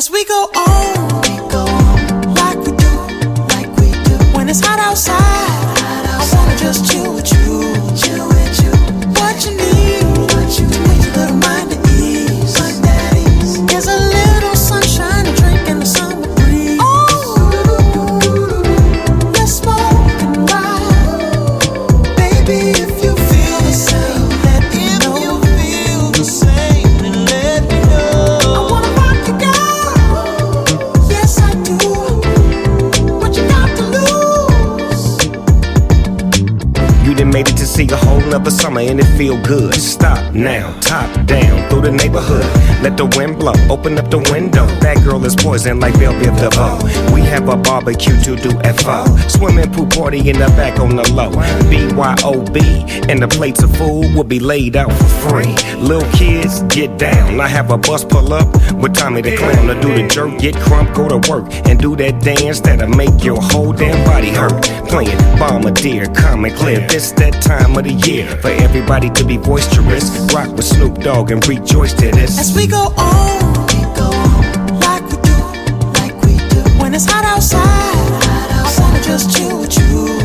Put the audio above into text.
As we go on, like we do. When it's hot outside, I wanna just chill with you. What you need, to make your little mind at ease. There's a little sunshine and drink in the summer breeze. Let's smoke and ride, baby. If you feel the same, let me know. If you feel the same, then let me know. I wanna rock you, girl. Yes, I do. What you got to lose? You done made it to see a whole nother summer and it feel good. Stop now, top down through the neighborhood. Let the wind blow, open up the window. That girl is poison like Belleville DeVoe. We have a barbecue to do FO. Swimming pool party in the back on the low. BYOB, and the plates of food will be laid out for free. Little kids, get down. I have a bus pull up with Tommy the Clown to do the jerk, get crump, go to work, and do that dance that'll make your whole damn body hurt. Playing Bombardier, Common Clear. This that time of the year for everybody to be boisterous. Rock with Snoop Dogg and rejoice to this. As we go on, like we do. When it's hot outside, I wanna just chill with you.